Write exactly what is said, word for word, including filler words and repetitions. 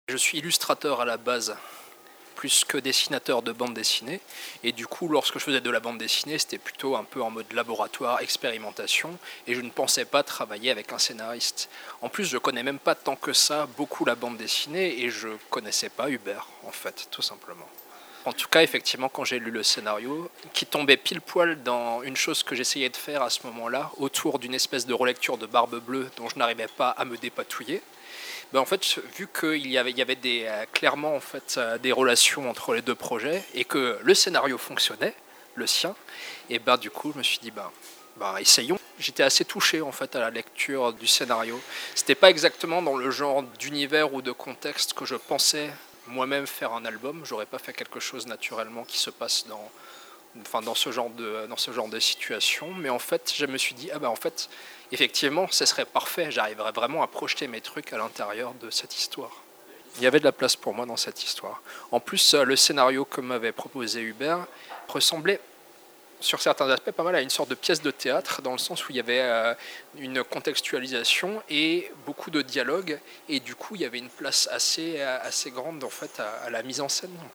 Je suis illustrateur à la base, plus que dessinateur de bande dessinée. Et du coup, lorsque je faisais de la bande dessinée, c'était plutôt un peu en mode laboratoire, expérimentation, et je ne pensais pas travailler avec un scénariste. En plus, je connais même pas tant que ça beaucoup la bande dessinée, et je connaissais pas Hubert, en fait, tout simplement. En tout cas, effectivement, quand j'ai lu le scénario, qui tombait pile poil dans une chose que j'essayais de faire à ce moment-là, autour d'une espèce de relecture de Barbe Bleue dont je n'arrivais pas à me dépatouiller, ben en fait, vu qu'il y avait, il y avait des, euh, clairement en fait, euh, des relations entre les deux projets et que le scénario fonctionnait, le sien, et ben du coup, je me suis dit, ben, ben essayons. J'étais assez touché en fait à la lecture du scénario. C'était pas exactement dans le genre d'univers ou de contexte que je pensais moi-même faire un album. J'aurais pas fait quelque chose naturellement qui se passe dans, enfin, dans ce genre de, dans ce genre de situation. Mais en fait, je me suis dit, ah ben en fait, effectivement, ce serait parfait. J'arriverais vraiment à projeter mes trucs à l'intérieur de cette histoire. Il y avait de la place pour moi dans cette histoire. En plus, le scénario que m'avait proposé Hubert ressemblait sur certains aspects pas mal à une sorte de pièce de théâtre, dans le sens où il y avait euh, une contextualisation et beaucoup de dialogue, et du coup il y avait une place assez, assez grande en fait à, à la mise en scène.